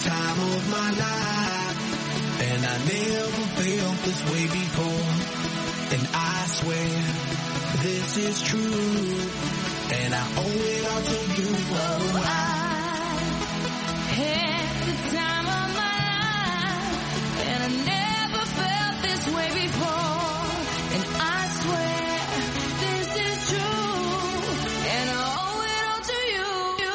time of my life, and I never felt this way before. And I swear this is true, and I owe it all to you. Oh, I had the time of my life, and I never felt this way before. And I swear this is true, and I owe it all to you.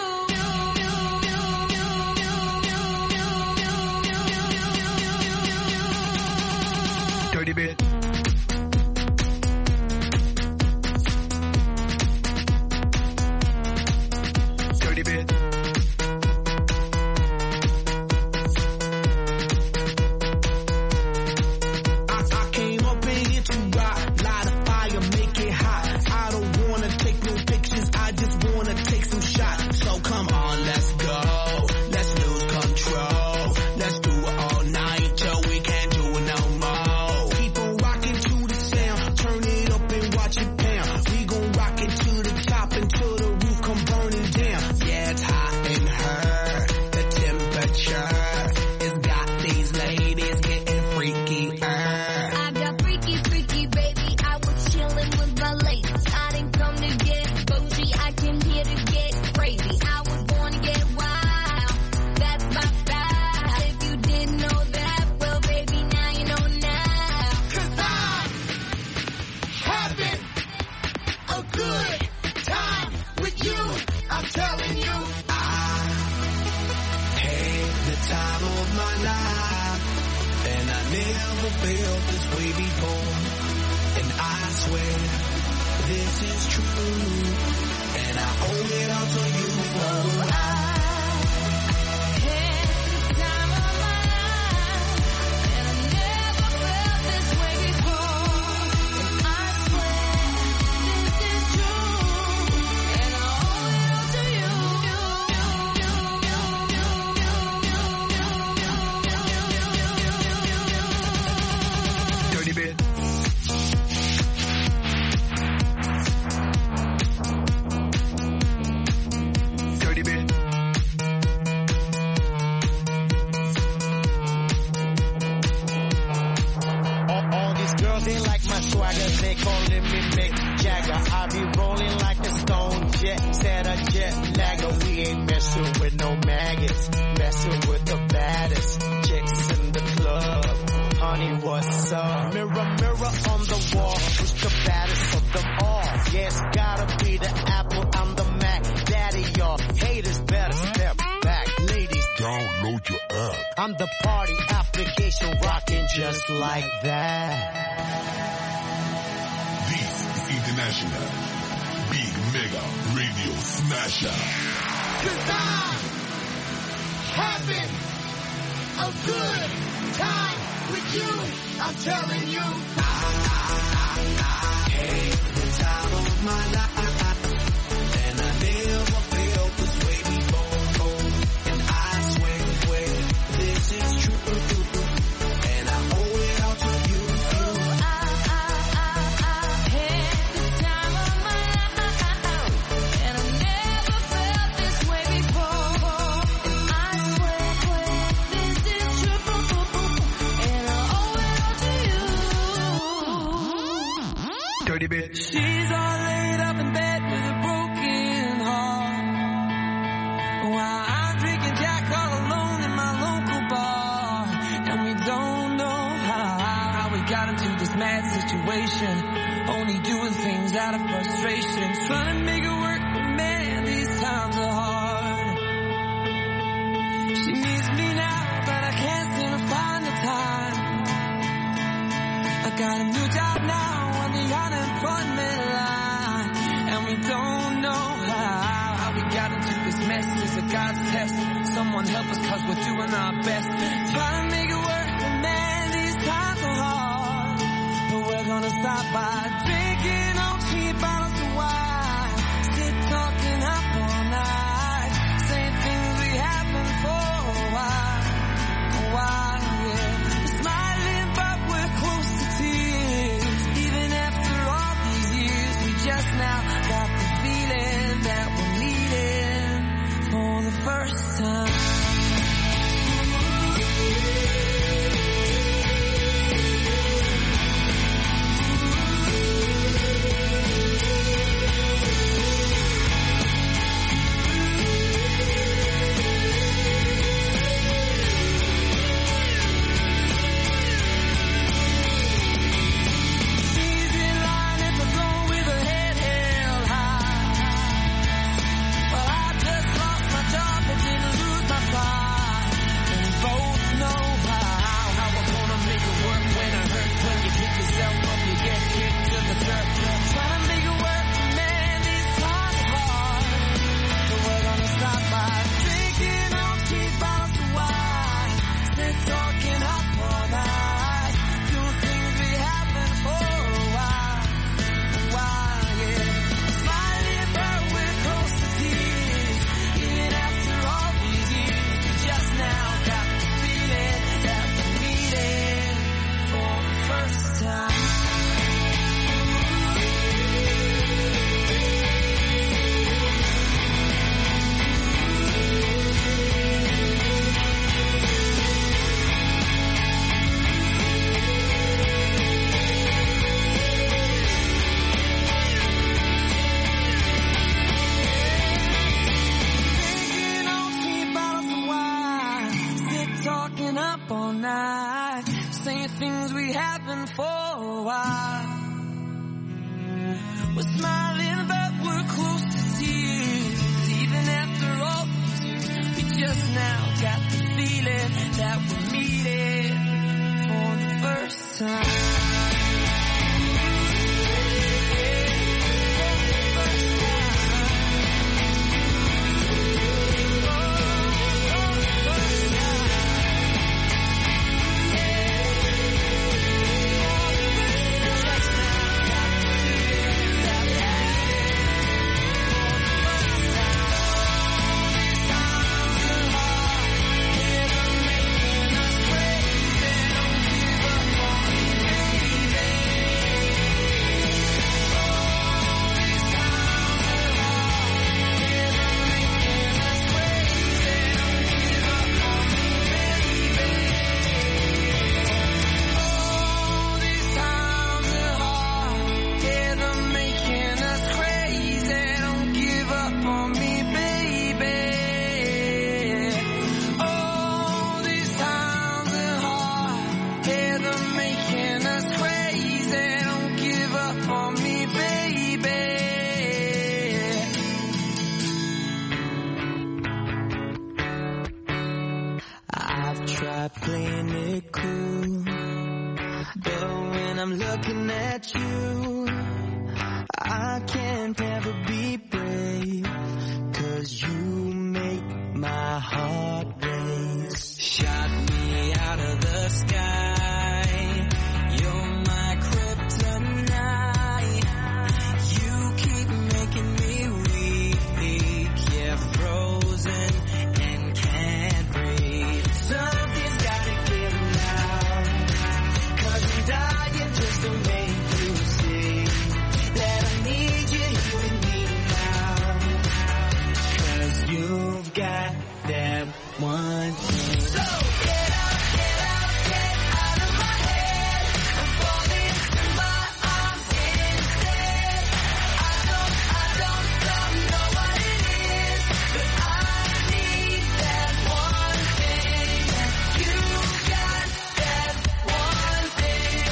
Dirty bit. Dirty bit. I came up in here to rock, light a fire, make it hot. I don't wanna take no pictures, I just wanna take some shots. So come on, let's go, let's lose control. Let's do it all night till we can't do it no more. Keep on rocking to the sound, turn it up and watch it pound. We gon' rock it to the top until the roof come burning down. Yeah, it's hot in her, the temperature has got these ladies getting freaky. I got freaky, freaky, baby. I was chillin' with my ladies. I didn't come to get bougie. I came here to get crazy. I was born to get wild. That's my style. If you didn't know that, well, baby, now you know now. 'Cause I'm having a good time with you. I'm telling you, I had the time of my life, and I never felt this way before. And I swear this is true, and I owe it all to you. Oh, I had the time of my life, and I never felt this way before. And I swear this is true, and I owe it all to you. Dirty bit. Dirty bit. All these girls, they like my swagger. They calling me Mick Jagger. I be rolling like a stone jet, set a jet lagger. We ain't messing with no maggots, messing with the baddest chicks in the club. Honey, what's up? Mirror, mirror on the wall, who's the baddest of them all? Yeah, it's gotta be the Apple, I'm the Mac. Daddy, y'all haters better step back. Ladies, Download your app. I'm the party application rocking just like that. This is International Big Mega Radio Smasher. 'Cause I'm having a good time with you. I'm telling you, I had the time of my life, and I never felt this way before. And I swear this is true, and I owe it all to you. I had the time of my life, and I never felt this way before. And I swear this is true, and I owe it all to you. Dirty bit. She's all laid up in bed with a broken heart, while I'm drinking Jack all alone in my local bar. And we don't know how we got into this mad situation, only doing things out of frustration, trying to make it work, but man, these times are hard. She needs me now, but I can't seem to find the time. I got a new job now on the unemployment line, and we don't know how we got into this mess. It's a God's test. Someone help us, 'cause we're doing our best. Trying to make it work, but man, these times are hard. But we're gonna stop by drinking on cheap bottles of wine, sit talking up all night, saying things we haven't for a while, yeah. Smiling, but we're close to tears. Even after all these years, we just now got the feeling that we're meeting for the first time. saying things we haven't for a while. We're smiling but we're close to tears. Even after all these years, we just now got the feeling that we're meeting for the first time. Playing it cool, but when I'm looking at you, I can't ever be brave, 'cause you make my heart race. Shot me out of the sky, you're my kryptonite. You keep making me weak, yeah, frozen and can't breathe. Something's gotta give now, 'cause I'm dying just to make you see that I need you here with me now, 'cause you've got that one thing. So get out, get out, get out of my head. I'm falling into my arms instead. I don't know what it is, but I need that one thing. You got that one thing.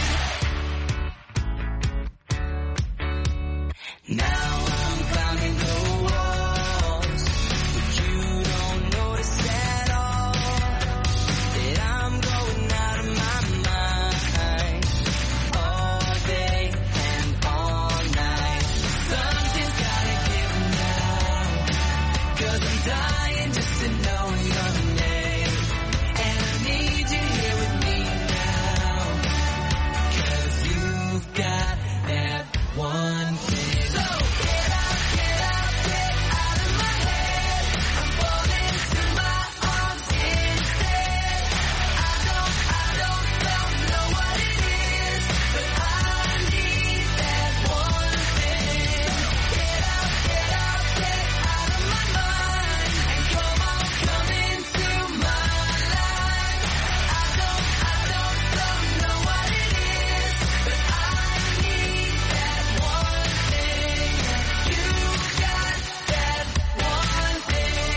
Now I'm climbing the walls, but you don't notice at all that I'm going out of my mind all day and all night. Something's gotta give now, 'cause I'm dying just to know your name, and I need you here with me now, 'cause you've got that one thing. So get out, get out, get out of my head. I'm falling into my arms instead. I don't know what it is, but I need that one thing. Get out, get out, get out of my mind, and come on, come into my life. I don't know what it is, but I need that one thing. You got that one thing.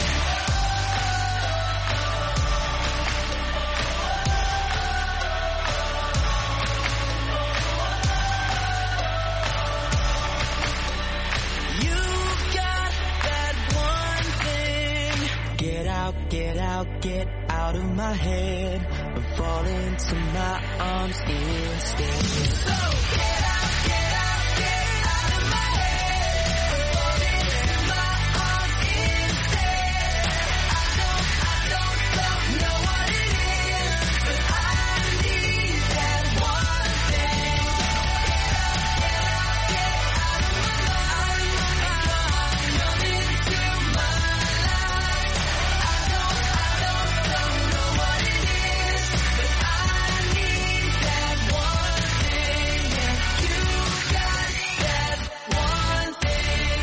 You got that one thing. Get out, get out, get out of my head, and fall into my arms instead. So get out, get out, get out of my head, and fall into my arms instead. I don't know what it is, but I need that one thing. Get out, get out, get out of my mind, and come into my life. I don't know what it is, but I need that one thing. You got that one thing.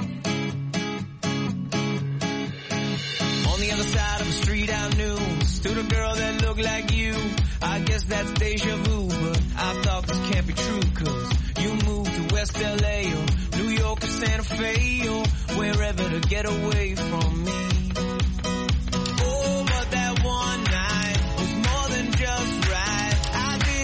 On the other side of the street I knew stood a girl that looked like you. I guess that's deja vu, but I thought this can't be true, 'cause you moved to West LA or New York or Santa Fe or wherever to get away from me. Oh, but that one night was more than just right. I did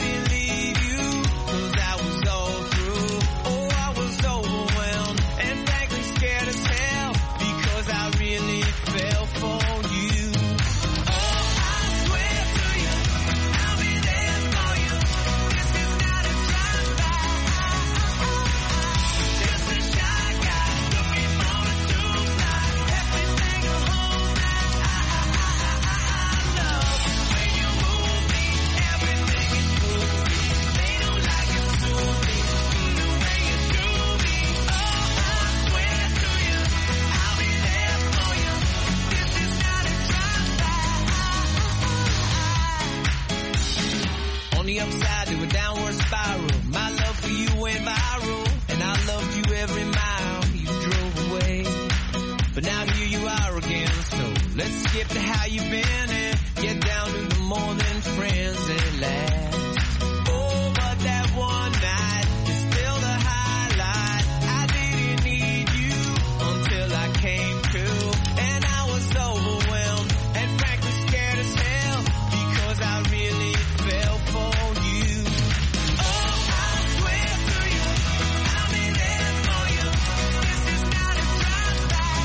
upside to a downward spiral. My love for you went viral, and I loved you every mile you drove away. But now here you are again, so let's skip to how you've been and get down to the more than friends at last. Oh, but that one night is still the highlight. I didn't need you until I came to, and I was overwhelmed and frankly scared as hell because I really fell for you. Oh, I swear to you, I'll be there for you. This is not a drive-by.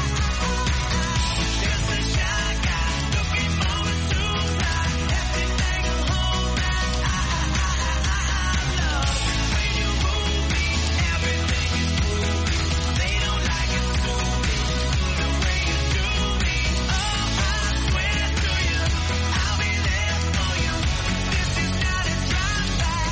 Just a shy guy looking for a super everything will hold back. Love when you move me, everything is groovy. They don't like it to me, the way you do me. Oh, I swear to you, I'll be there for you. This is not a drive-by.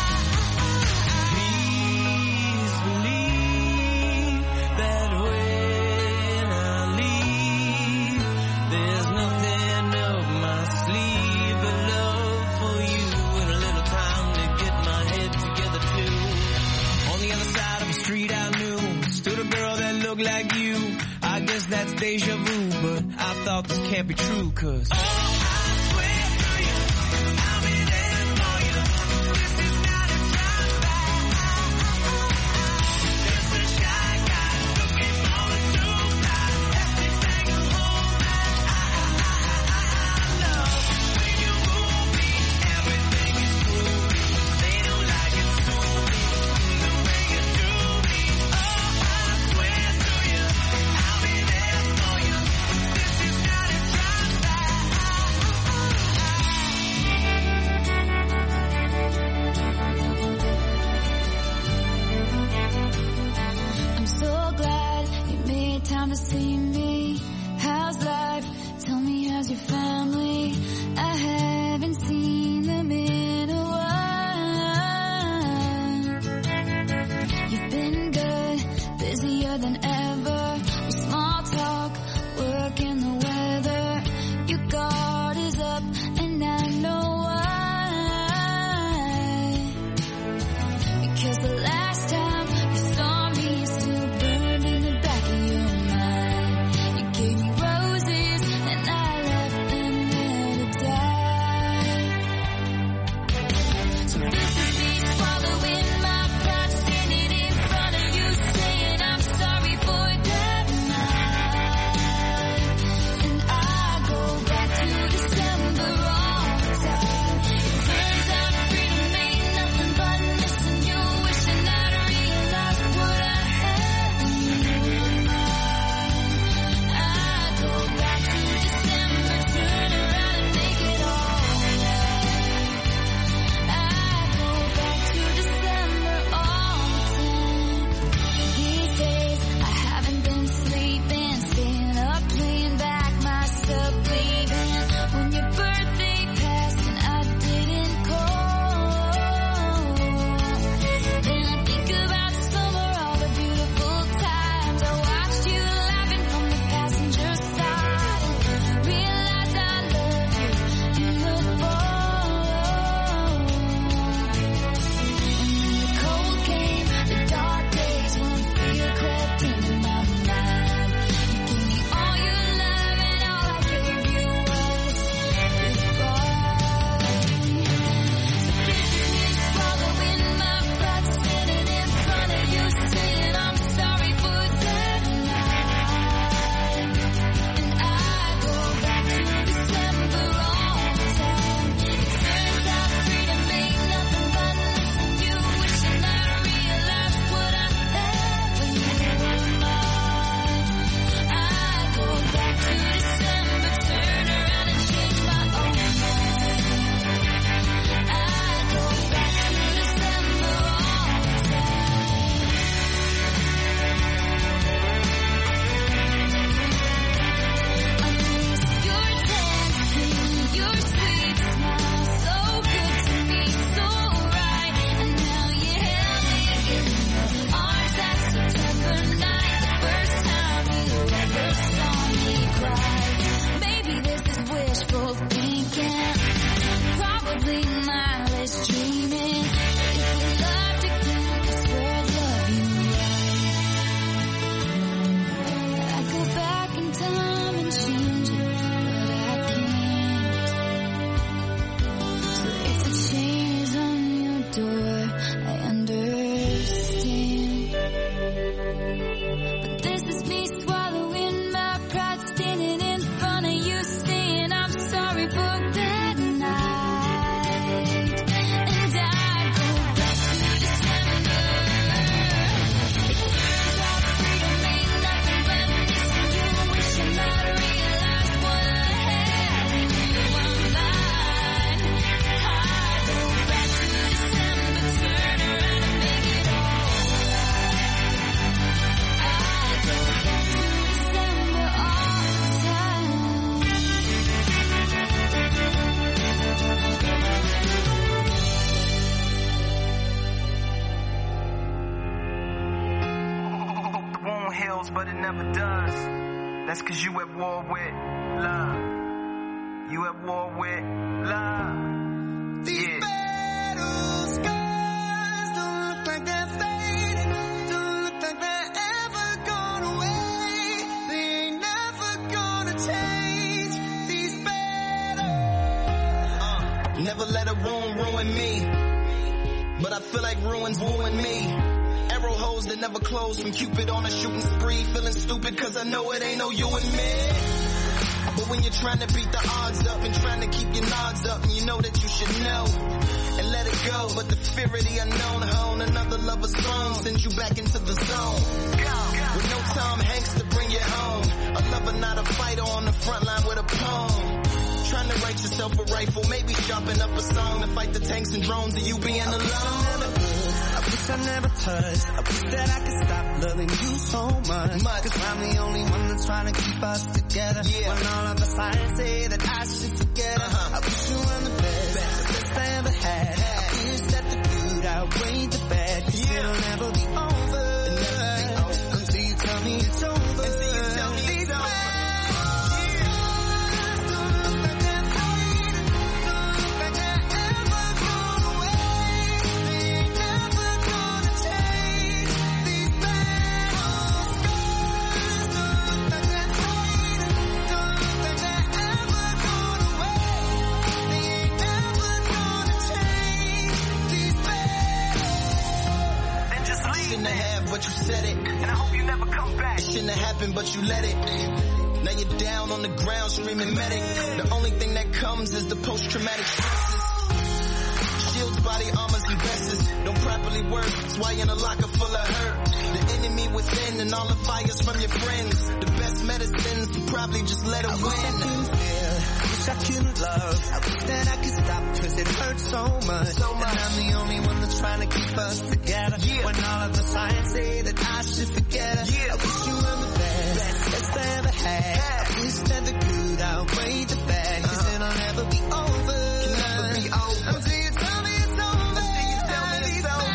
Please believe that when I leave, there's nothing up my sleeve but love for you and a little time to get my head together too. On the other side of the street I knew stood a girl that looked like you. I guess that's deja vu, but I thought this can't be true, 'cause oh, I swear to you, I'll be there for you. This is not a drive-by. Just a shy guy looking for a two-fly. Everything will hold back. Love when you move me, everything is groovy. They don't like it to me, the way you do me. Oh, I swear to you, I'll be there for you. This is not a drive-by. That's cause you at war with love. You at war with love. These battle scars don't look like they're fading. Don't look like they're ever gone away. They ain't never gonna change. These battles. Never let a ruin ruin me. But I feel like ruins wooing me. Arrow holes that never close from Cupid on a shooting spree. Feeling stupid cause I know it ain't no you and me. But when you're trying to beat the odds up and trying to keep your nods up, and you know that you should know and let it go. But the fear of the unknown hone another lover's phone sends you back into the zone. With no Tom Hanks to bring you home. A lover, not a fighter on the front line with a poem. Trying to write yourself a rifle, maybe sharpen up a song to fight the tanks and drones of you being alone. I wish I never touched. I wish that I could stop loving you so much. Cause I'm the only one that's trying to keep us together. When all of the signs say that I should forget her. I wish you were the best I ever had. I wish that the good outweighed the bad. Cause it'll never be over. Until you tell me it's over. Until you tell me it's over. But you said it, and I hope you never come back. It shouldn't have happened, but you let it. Now you're down on the ground screaming medic. The only thing that comes is the post-traumatic stresses. Shields, body armors, and vests don't properly work. That's why you're in a locker full of hurt. The enemy within and all the fires from your friends. The best medicines to probably just let it win. I couldn't love. I wish that I could stop cause it hurts so much. And I'm the only one that's trying to keep us together. When all of the signs say that I should forget her. I wish you were the best I ever had. I wish that the good outweighed the bad. Cause it'll never be over. Can never be over. Until you tell me it's over. Until you tell me it's over.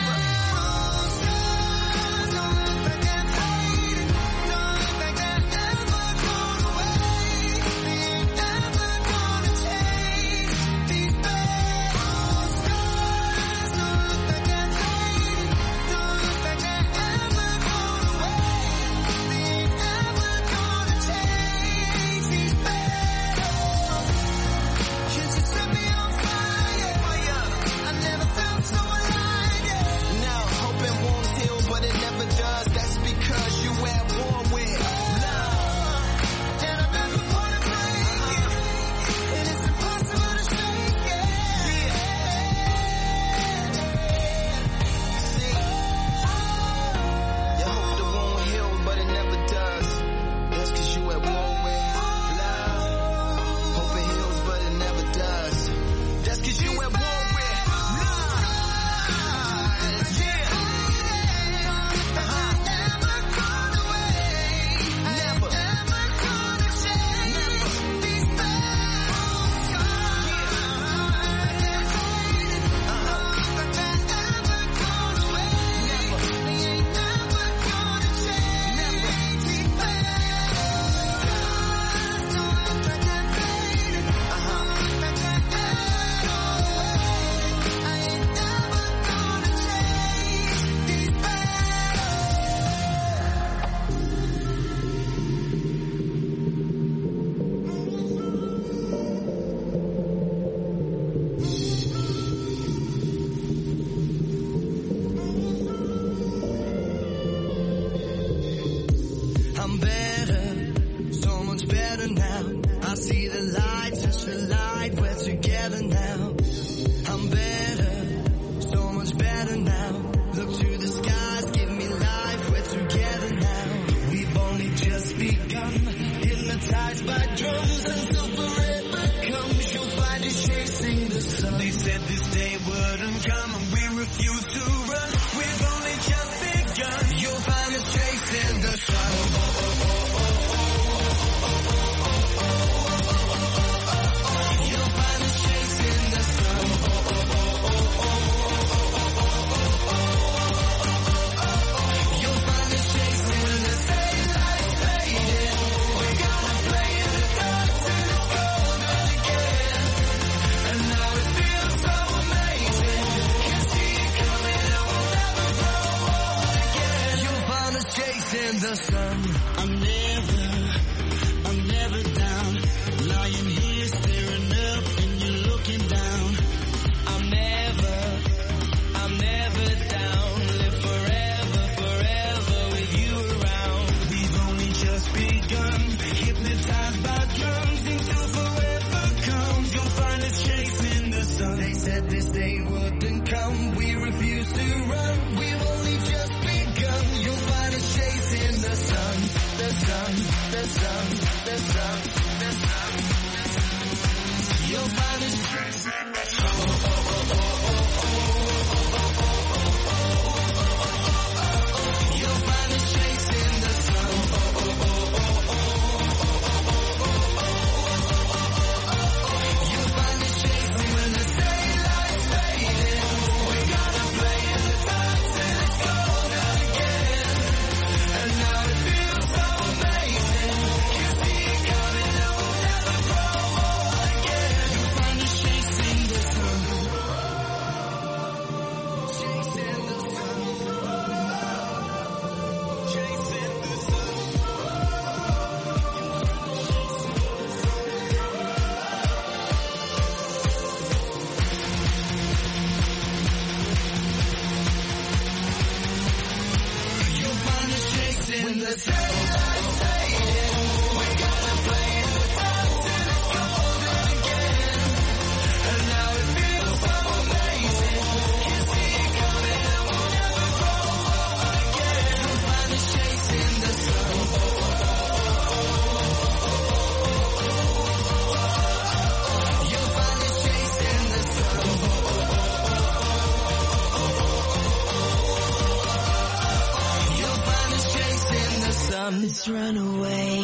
You'll find us chasing the sun. I'm never down. Lying here staring up and you're looking down. I'm never down. Live forever with you around. We've only just begun. Hypnotized by drums until forever comes. You'll find us chasing the sun. They said this day wouldn't come. We refuse to run. We've only just begun. You'll find us chasing the sun. The sun, the sun, the sun, the sun. You'll find us chasing the sun. You'll find us chasing the sun. You'll find us chasing when the daylight's fading. We gotta play in the dark till it's golden again. And now it feels so amazing. You see it coming and we'll never grow old again. You'll find us chasing the sun. Chasing the sun. Chasing the sun. You'll find us chasing when the daylight's fading. We gotta play in the dark till it's golden again. And now it feels so amazing. You see it coming and we'll never grow old again. You'll find us chasing the sun. You'll find us chasing the sun. You'll find us chasing the sun. Let's run away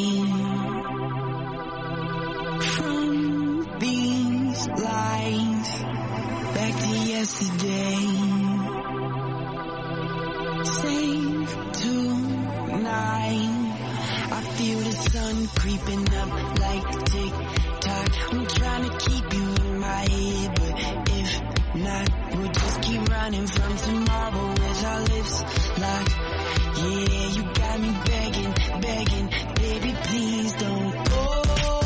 from these lights back to yesterday. Save tonight. I feel the sun creeping up like tick-tock. I'm trying to keep you in my head, but if not, we'll just keep running from tomorrow as our lips lock. Yeah, you got me begging, baby, please don't go.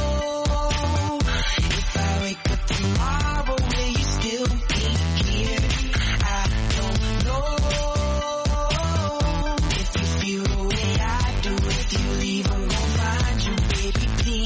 If I wake up tomorrow, will you still be here? I don't know. If you feel the way I do, if you leave, I'm gonna find you, baby, please.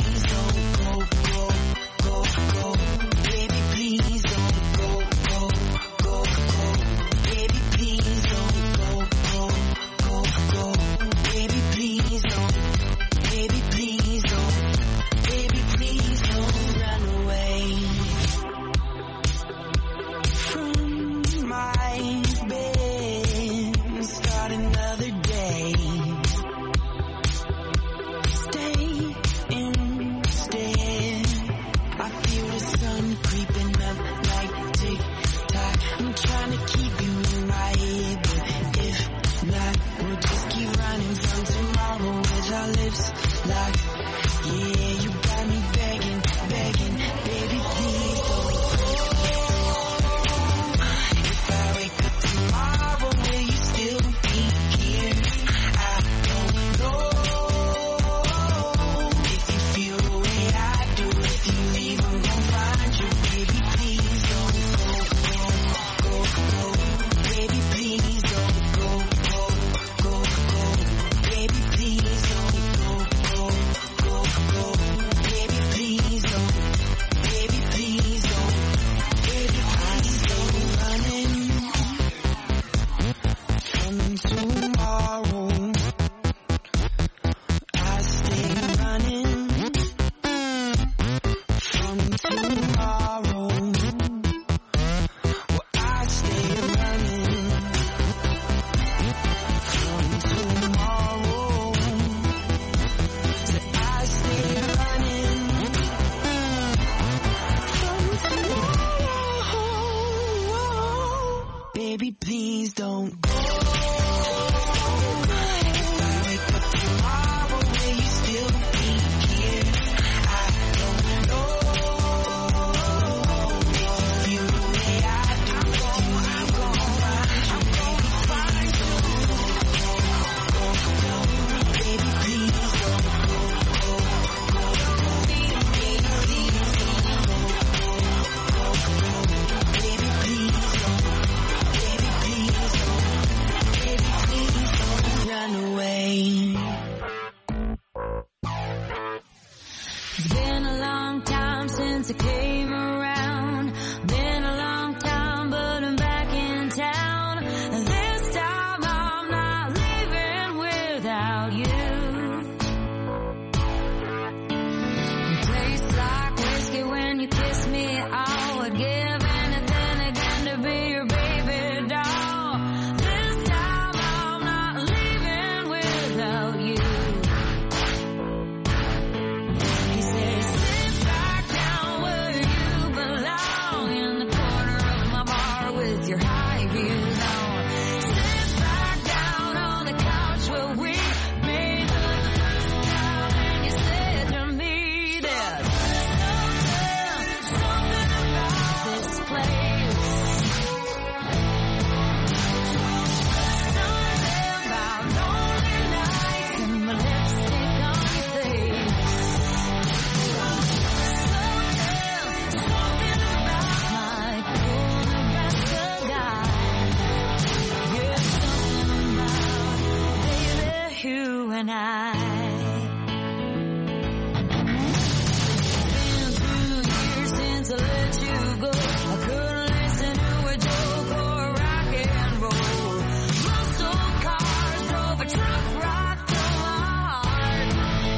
since I came around. Been a long time, but I'm back in town. This time I'm not leaving without you. Tastes like whiskey when you kiss me. I would give anything again to be your baby doll. This time I'm not leaving without you. He says, sit back down where you belong, in the corner of my bar with your high heels on. Sit back down on the couch where we made love the first time, and you said to me there's something about this place. Something about lonely nights and my lipstick on your face. Something about my cool Nebraska guy. Yeah, something about baby, you and I. Been 2 years since I let you go. I couldn't listen to a joke or rock and roll. Muscle cars drove a truck right through my heart.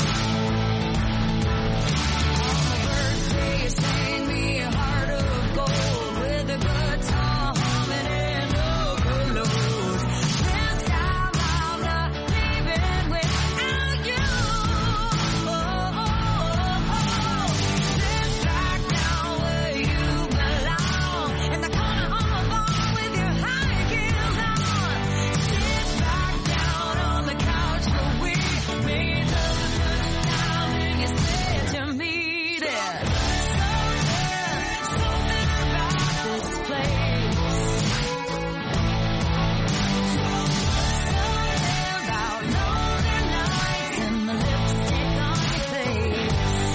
On my birthday, you sang me a heart of gold with a guitar humming and no pillows. This time I'm not leaving without you. Sit back down where you belong, in the corner of my bar with your high heels on. Sit back down on the couch where we made love the first time, and you said to me there's something about this place. Something about lonely nights and the lipstick on your face.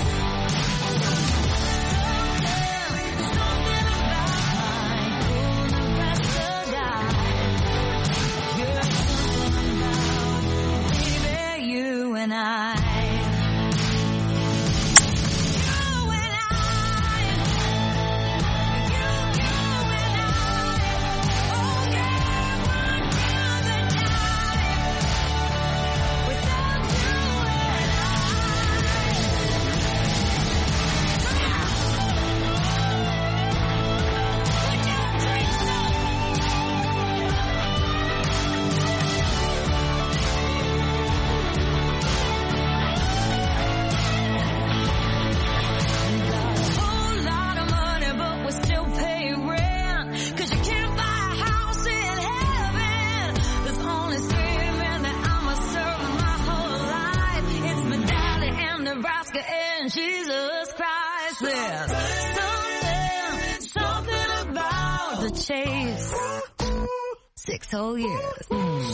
Something about my cool Nebraska guy. Yeah, something about baby, you and I. You and I. You and I. Oh yeah, one another night without you and Put your drinks up. Got a whole lot of money, but we still pay rent. 'Cause you can't buy a house in heaven. There's only saving that I'ma serve my whole life. It's my daddy and Nebraska and Jesus Christ. There's something about the chase. 6 whole years. Something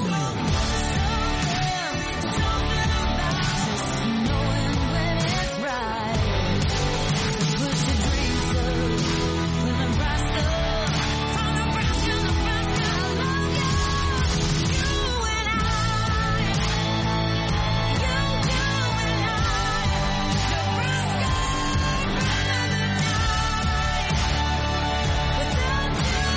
about just knowing when it's right. Put your dreams up with Nebraska. From Nebraska, Nebraska, I love you. You and I. You and I. Nebraska, another night without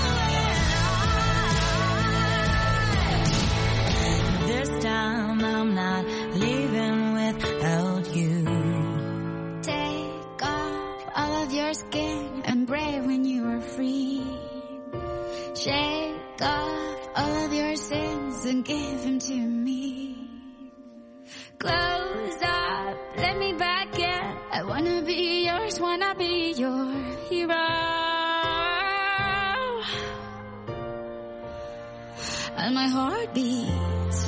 you and I. This time I'm not leaving without you. Take off all of your skin and brave when you are free. Shake off all of your sins and give them to me. Close up, let me back in. I wanna be yours, wanna be your hero. And my heart beats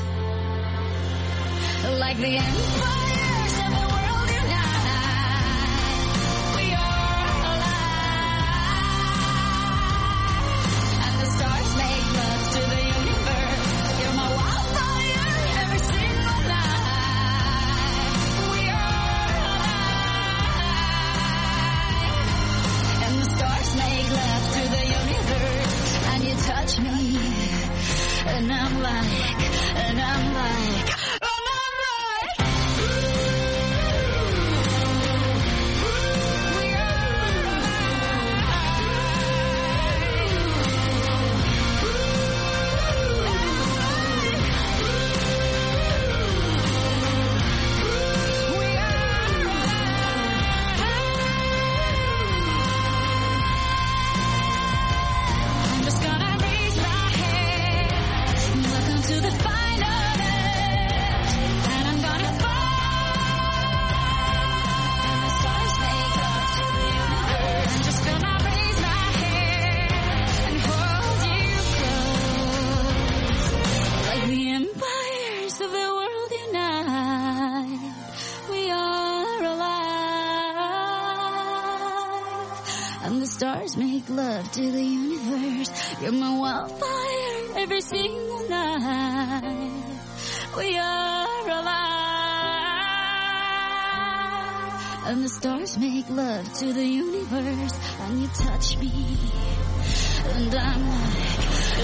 like the empires of the world unite. We are alive, and the stars make love to the universe. You're my wildfire every single night. We are alive, and the stars make love to the universe. And you touch me, and I'm like, we are and the stars make love to the universe. You're my wildfire every single night. We are alive, and the stars make love to the universe, and you touch me, and I'm like,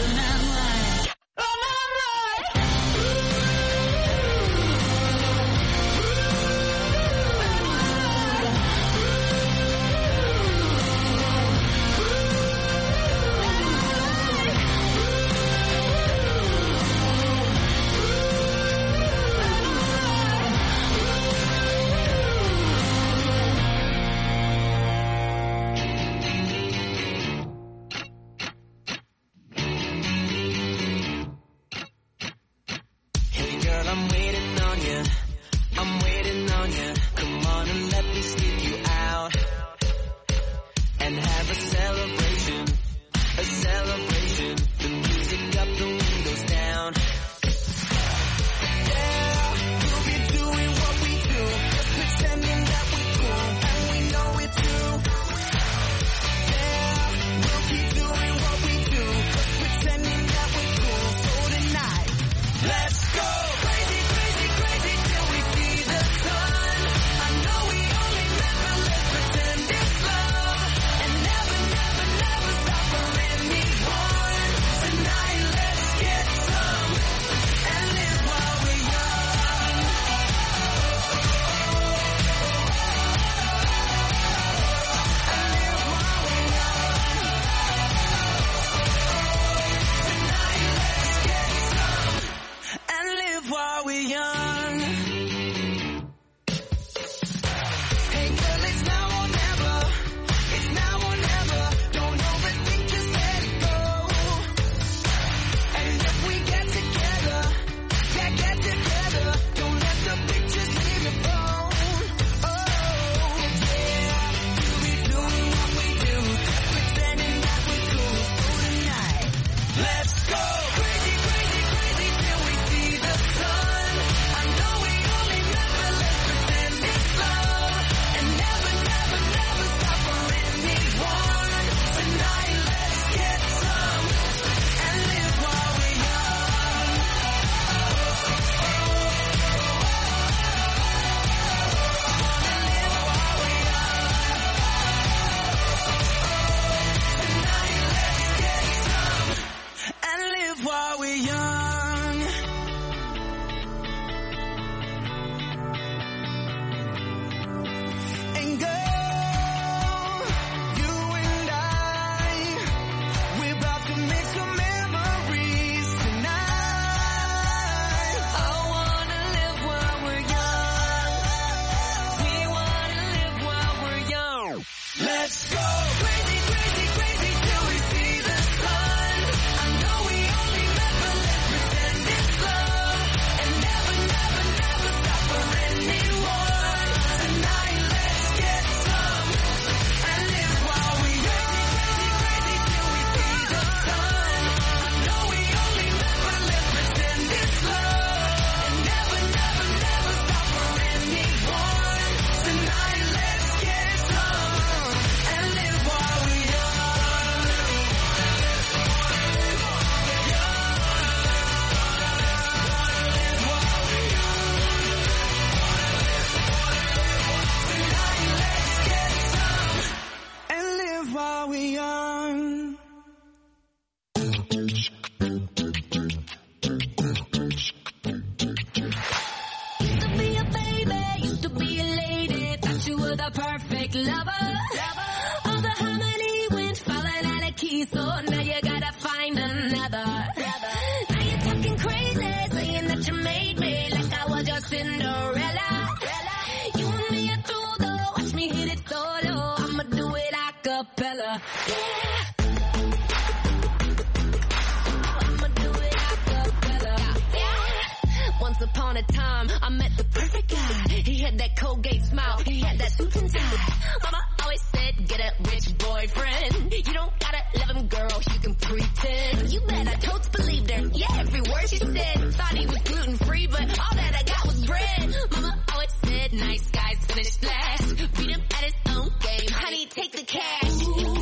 You bet I totes believed her. Yeah, every word she said. Thought he was gluten free, but all that I got was bread. Mama always said nice guys finish last. Beat him at his own game. Honey, take the cash.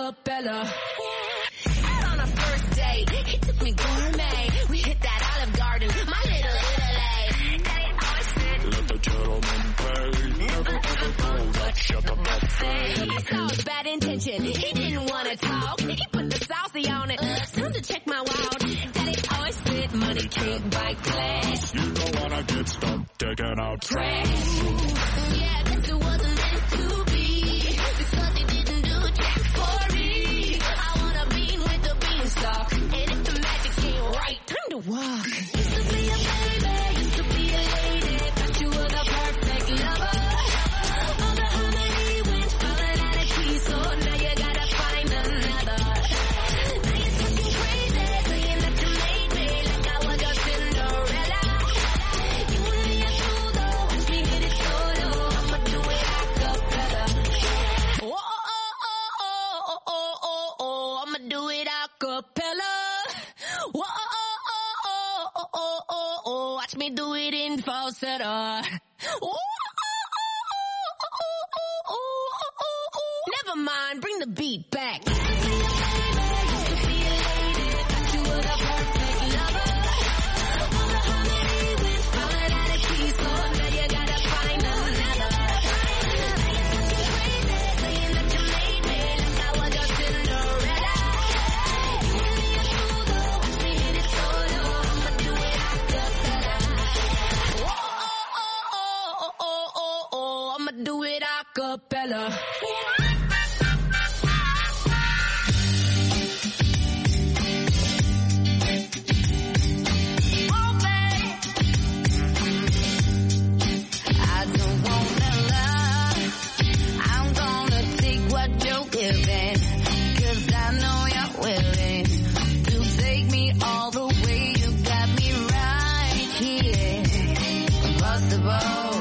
cappella. Out on our first date, he took me gourmet. We hit that Olive Garden, my little Italy. Daddy always said, let the gentleman pay. Never ever go, but shut the buffet. He saw his bad intention, he didn't want to talk. He put the saucy on it, time to check my wallet. Daddy always said, money can't buy class. You don't wanna get stuck taking out trash. Yeah, this wasn't meant to be, because he didn't do jack for me. I wanna be with the beanstalk, and if the magic ain't right, time to walk. Used to be a baby, used to be a lady, thought you were the perfect lover. All the harmony went falling out of key, so now you gotta find another. Now you're talking crazy, saying that you made me like I was your Cinderella. You and me are through though, watch me hit it solo. I'ma do it a cappella. Oh, oh, oh, oh, oh, oh, oh, I'ma do it a cappella. Oh, oh, oh, oh, oh, oh, oh, watch me do it in falsetto. Oh, oh, oh, oh, oh, oh. Never mind, bring the beat back. Do it a cappella. I don't wanna lie, I'm gonna take what you're giving, 'cause I know you're willing to take me all the way. You got me right here, first of all.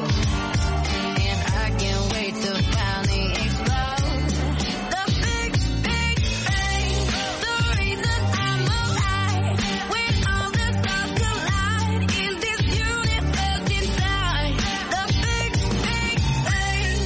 To finally explode the big, big bang, the reason I'm alive. When all the stars collide in this universe inside, the big, big bang,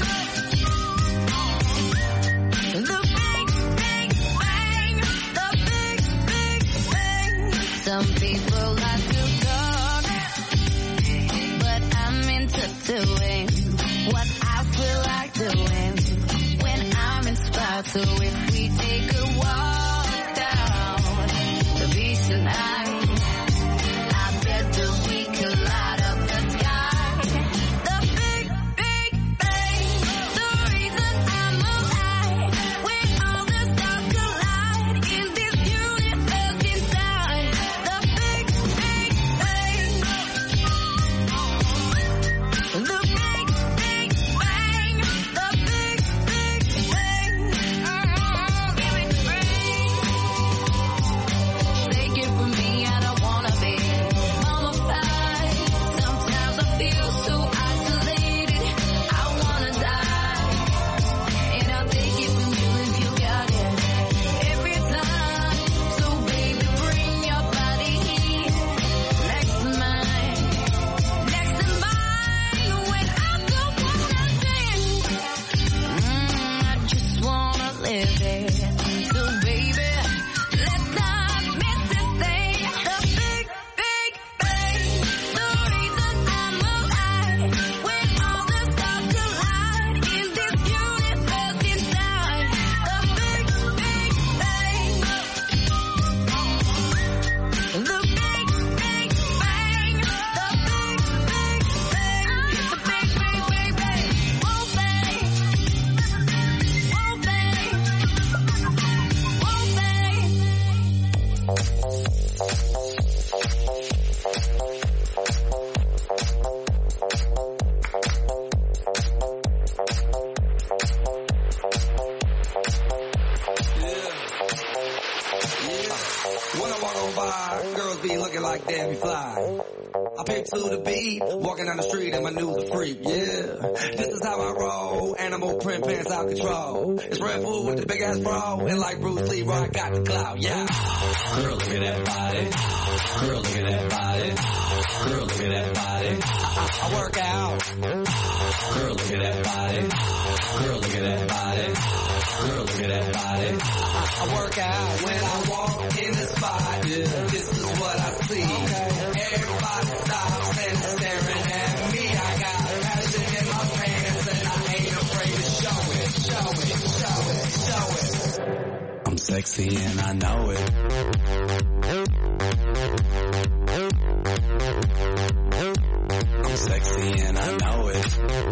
the big, big bang, the big, big bang. Some people like to talk, but I'm into doing what I feel like doing when I'm inspired. So if we take a walk down the beach tonight, I bet that we could light up the sky. The big, big bang, the reason I'm alive. When all the stars collide in this universe inside, the big, big bang, the big, big bang, the big, big bang. Give it free. Take it from me, I don't wanna be mummified. Sometimes I feel so isolated, I wanna die. And I'll take it from you if you got it every time. So baby, bring your body here, next to mine, next to mine. When I don't wanna think, I just wanna live it. So baby, let's not miss this thing. The big, big bang, the reason I'm alive. When all the stars collide in this universe inside, the big, big bang, the big, big bang, the big, big bang, the big, big, big bang. Whoa, bang, whoa, bang, whoa, bang. When I walk on by, girls be looking like Debbie Fly. I pick to the beat, walking down the street and my news a freak, yeah. This is how I roll, animal print pants out control. It's Red Bull with the big ass bro, and like Bruce Lee, I got the clout, yeah. Girl, look at that body. Girl, look at that body. Girl, look at that body. I work out. Girl, look at that body. Girl, look at that body. Girl, look at that body. I work out when I walk in the spot. Yeah, this is what I see. Everybody stops and is staring at me. I got passion in my pants and I ain't afraid to show it, show it, show it, show it. I'm sexy and I know it. I'm sexy and I know it.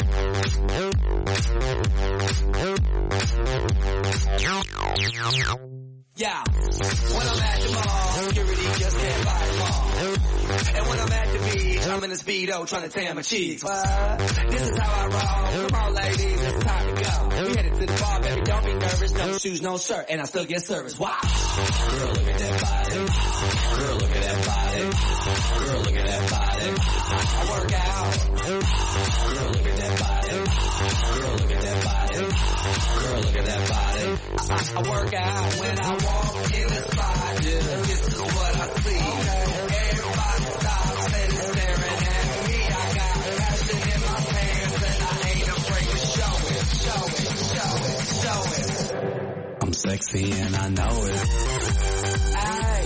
Yeah, when I'm at the mall, security just can't buy them all. And when I'm at the beach, I'm in a Speedo trying to tan my cheeks. What? This is how I roll. Come on, ladies, it's time to go. We headed to the bar, baby, don't be nervous. No shoes, no shirt, and I still get service. Wow. Girl, look at that body. Girl, look at that body. Girl, look at that body. I work out. Girl, look at that body. Girl, look at that body. Girl, look at that body. I work out when I walk in the spot. Yeah, this is what I see. Everybody stops and is staring at me. I got passion in my pants and I ain't afraid to show it, show it, show it, show it. I'm sexy and I know it. Ay.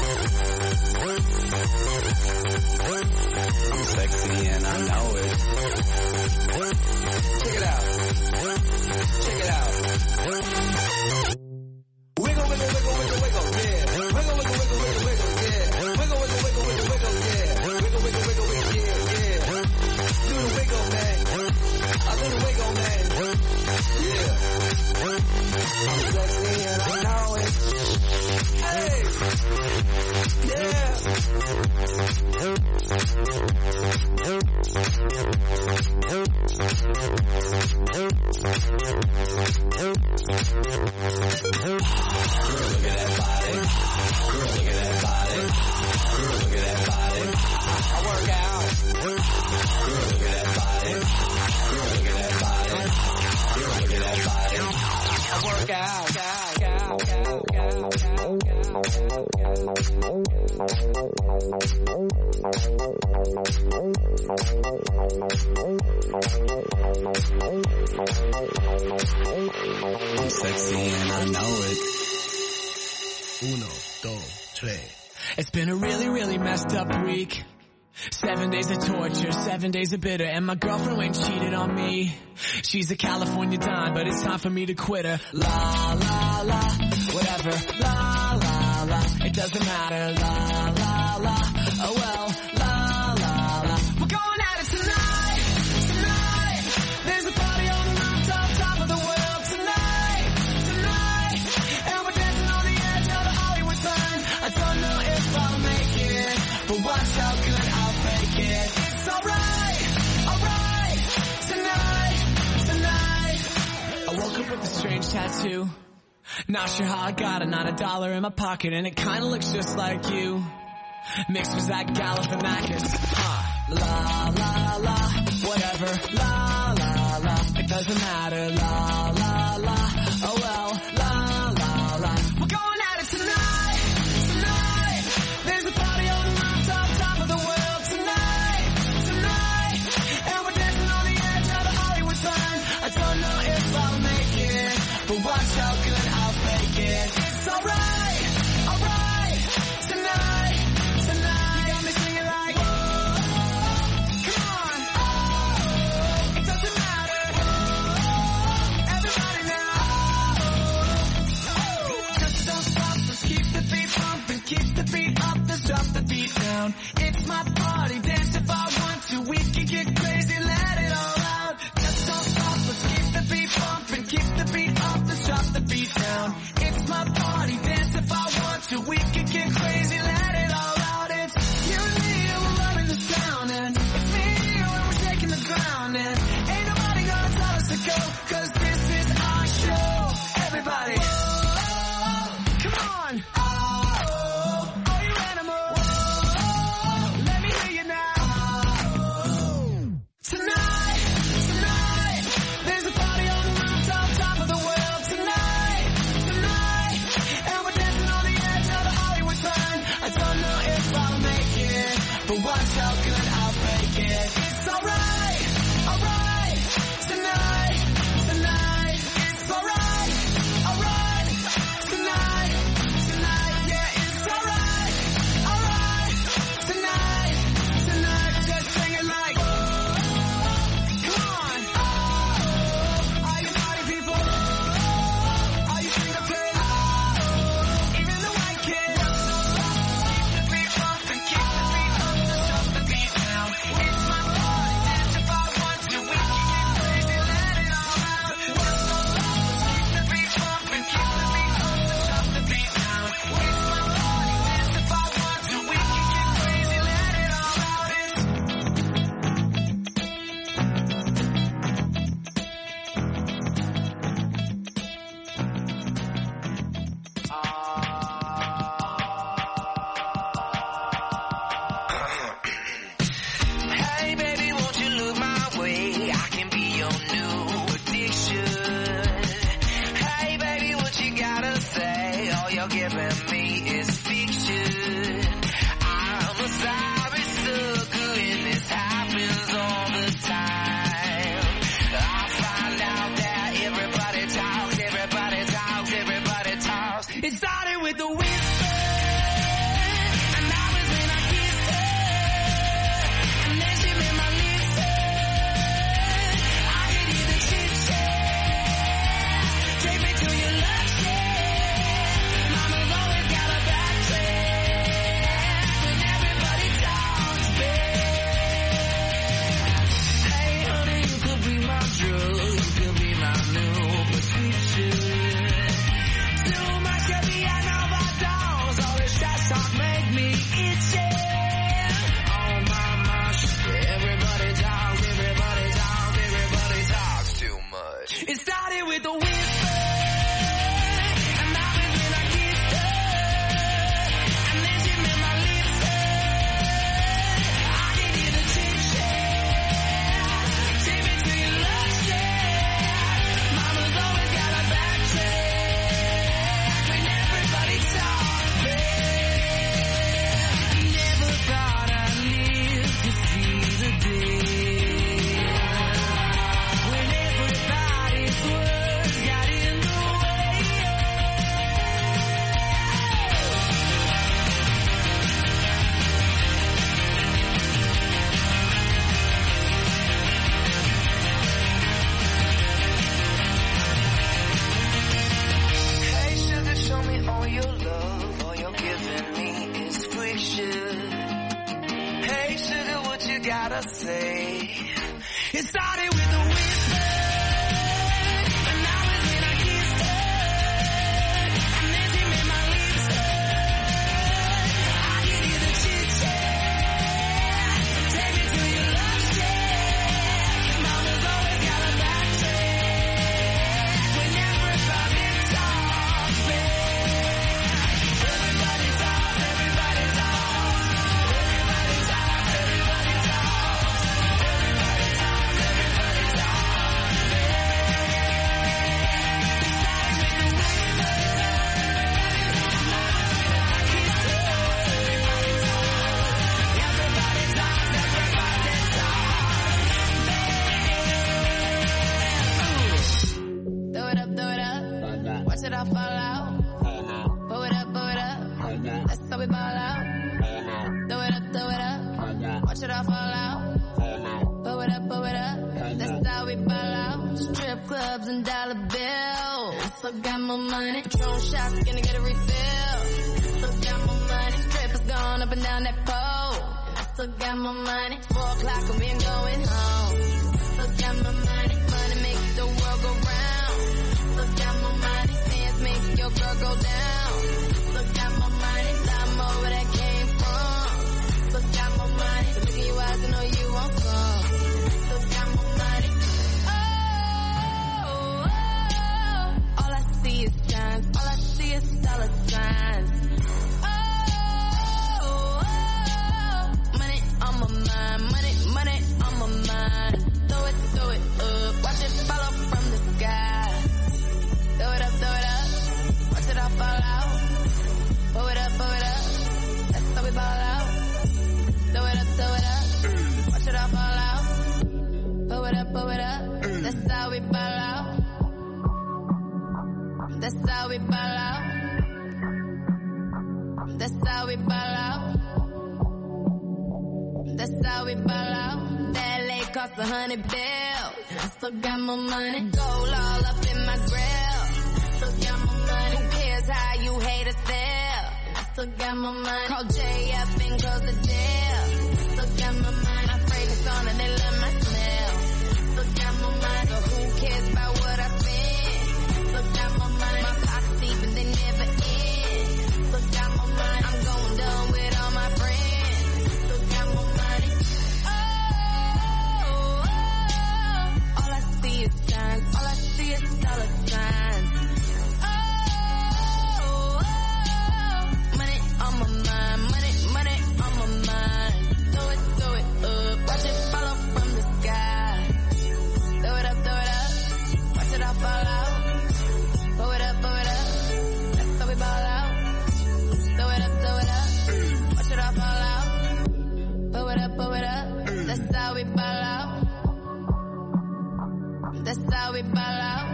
I'm sexy and I know it. Check it out. Check it out. Wiggle, wiggle, wiggle, wiggle, wiggle, yeah. Wiggle, wiggle, wiggle, wiggle, wiggle, yeah. Wiggle, wiggle, wiggle, wiggle, wiggle, yeah. Wiggle, wiggle, wiggle, wiggle, yeah, yeah. Do the wiggle, man. I do the wiggle, man. Yeah. I'm sexy and I know it. Hey. Yeah. Girl, look at that body. Girl, look at that body. Girl, look at that body. I work out. Girl, look at that body. Girl, look at that body. Girl, look at that body. I work out. I'm sexy and I know it. 1, 2, 3. It's been a really, really messed up week. 7 days of torture, 7 days of bitter, and my girlfriend went and cheated on me. She's a California dime, but it's time for me to quit her. La, la, la, whatever. La, la, la, it doesn't matter. La, la, la, oh well. La, la, la, we're going at it tonight, tonight. There's a party on the rooftop, top of the world tonight, tonight. And we're dancing on the edge of the Hollywood sign. I don't know if I'll make it, but watch how good I'll fake it. It's alright, tonight, tonight. I woke up with a strange tattoo. Not sure how I got it, not $1 in my pocket, and it kinda looks just like you. Mixed with Zach Galifianakis. La, la, la, whatever. La, la, la, it doesn't matter. La, la, la, oh well. La, la, la, we're going at it tonight, tonight. There's a party on the rooftop, top of the world tonight, tonight. And we're dancing on the edge of the Hollywood sign. I don't know if I'll make it, but watch how good I'll fake it. It's alright, tonight, tonight. You got me singing like, whoa, come on, oh, it doesn't matter, whoa, so good I'll break it. It's alright, alright, tonight, tonight. It's alright, alright, tonight, tonight. Yeah, it's alright, alright, tonight, tonight. Just sing it like, oh, come on, oh, all you party people, oh, all you finger players, oh, even the white kids. Keep the beat bumping, keep the beat up, just up the beat now. It's my party, dance if I want to. We can get crazy, let it all out. Keep the beat bumping, keep the beat up, just up the beat now. It's my party, dance if I want to. We can get crazy, let it all out. Hey baby, won't you look my way? I can be your new addiction. Hey baby, what you gotta say? All you're giving me is fiction. I'm a sorry sucker and this happens all the time. I find out that everybody talks, everybody talks, everybody talks. It started with the whisper, and that was when I kissed her. And then she made my lips hurt. I could hear the chit-chat. Take me to your love shack. Mama's always got a back track when everybody talks back. Hey honey, you could be my drug, you could be my new prescription. Too much caviar, no overdose. All this trash talk make me itchy. Oh mama, everybody talks, everybody talks, everybody talks too much. It started with a whisper, and that was when I kissed her. And then she made my lips hurt. I could hear the chit-chat. Take me to your love shack. Mama's always got a back track when everybody talks back. Never thought I'd live to see the day when everybody's words got in the way. Hey sugar, show me all your love. All you're giving me is friction. Hey sugar, what you gotta say? It started with a whisper, and that was when I kissed her. And then she made my lips hurt. I could hear the chit-chat. Take me to your love shack. Mama's always got a back track when everybody talks back. Everybody talks, everybody talks. Everybody talks, everybody talks. Everybody talks, everybody Watch it all fall out. Pull it up, that's how we ball out. Throw it up, watch it all fall out. Pull it up, that's how we ball out. Strip clubs and dollar bills. Still got more money. Drone shots, gonna get a refill. Still got more money. Strippers going up and down that pole. Still got more money. 4 o'clock and we ain't going home. Still got more money. Money makes the world go round. Still got more money. Dance makes your girl go down. Still got more money. Lot more where that came from. Still got more money. So look in your eyes and know you won't come. Still got more money. Oh, all I see is signs. All I see is dollar signs. Money on my mind. Money on my mind. Throw it up. Watch it fall up from the sky. Throw it up. Watch it all fall out. Pull it up. That's how we ball out. Throw it up. it up, blow it up. That's how we ball out. That's how we ball out. That's how we ball out. That's how we ball out. That LA cost 100 bills. I still got my money. Gold all up in my grill. Still got my money. Who cares how you hate us there? I still got my money. Call Jay up and close the deal. Still got my money. My fragrance on and they love my smell. Still got my money. So who cares about what I spend? Still got my money. My pockets deep and they never end. Still got my money. I'm going dumb with all my friends. Still got my money. All I see is signs. All I see is dollar signs. Money on my mind. Money on my mind. Throw it up. Watch it fall off from the sky. Throw it up. Watch it all fall out. Blow it up. That's how we ball out. Throw it up. Watch it all fall out. Blow it up. That's how we ball out. That's how we ball out.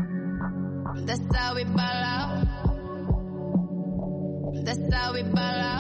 That's how we ball out. That's how we ball out.